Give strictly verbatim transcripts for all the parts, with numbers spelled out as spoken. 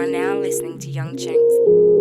are now listening to Young Chinks.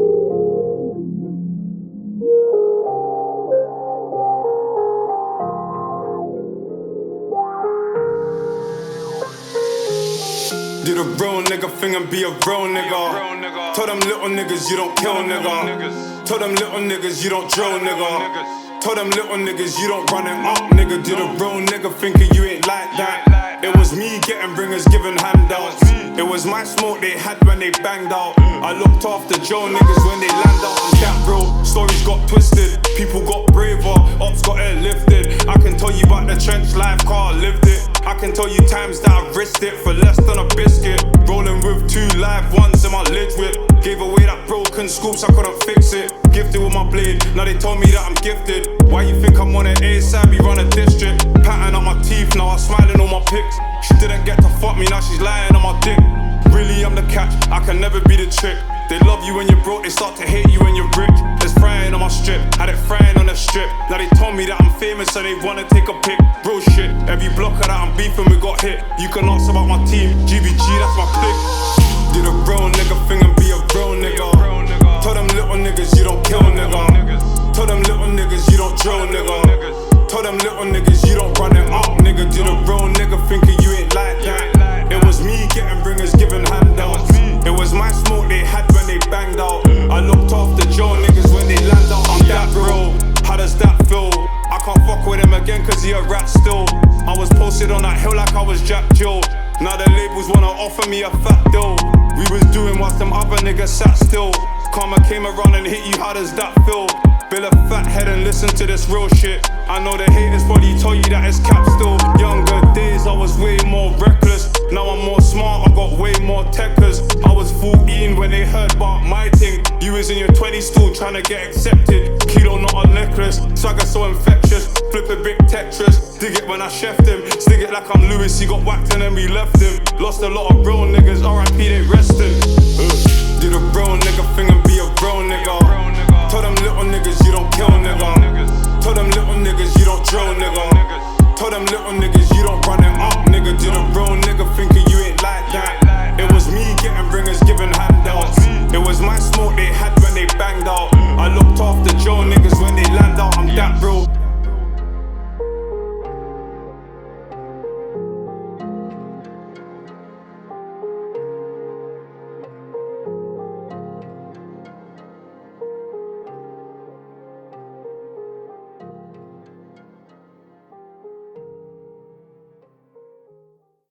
Do the real nigga thing and be a real nigga. Tell them little niggas you don't kill nigga. Tell them little niggas you don't drill nigga. Tell them little niggas you don't run it up nigga. Do the real nigga thinking you ain't like that. It was me getting ringers giving handouts. It was my smoke they had when they banged out. I looked after Joe niggas when they land out. I'm that real. Stories got twisted, people got braver, ops got airlifted. I can tell you about the trench life, car I lived it. I can tell you times that I've risked it for less than a biscuit. Rolling with two live ones in my lid whip. Gave away that broken scoops, I couldn't fix it. Gifted with my blade, now they told me that I'm gifted. Why you think I'm on an A-side, we run a district. Patting up my teeth, now I'm smiling on my pics. She didn't get to fuck me, now she's lying on my dick. Really I'm the catch, I can never be the trick. They love you when you're broke, they start to hate you when you're rich. There's frying on my strip, had it frying on the strip. Now they told me that I'm famous so they wanna take a pic. Real shit, every blocker that I'm beefing we got hit. You can ask about my team, G B G that's my clique. Do the real nigga thing and be a real nigga. Tell them little niggas you don't kill nigga. Tell them little niggas you don't drill nigga. Tell them little niggas you don't run it up nigga. Do the real nigga thinking you ain't like that. It was me getting ringers giving handouts. It was my smoke they had when they banged out. I looked after Joe niggas when they land out. I'm that real, how does that feel? I can't fuck with him again cause he a rat still. I was posted on that hill like I was Jack Joe. Now the labels wanna offer me a fat deal. We was doing whilst them other niggas sat still. Karma came around and hit you, how does that feel? Bill a fat head and listen to this real shit. I know the haters probably told you that it's cap still. Younger days I was way more reckless. Now I'm more smart, I got way more techers. I was fourteen when they heard about my thing. You was in your twenties still trying to get accepted. Kilo not a necklace, swagger so infectious. Flip a big Tetris, dig it when I chefed him. Stig it like I'm Lewis, he got whacked and then we left him. Lost a lot of real niggas, R I P they resting. uh, Do the real nigga thing and be a real nigga. Tell them little niggas you don't kill nigga. Tell them little niggas you don't drill nigga. Tell them little niggas you don't run it up nigga. Do the real nigga thinking you ain't like that. It was me getting ringers giving handouts. It was my smoke they had when they banged out. I looked after Joe niggas when they land out. I'm that real.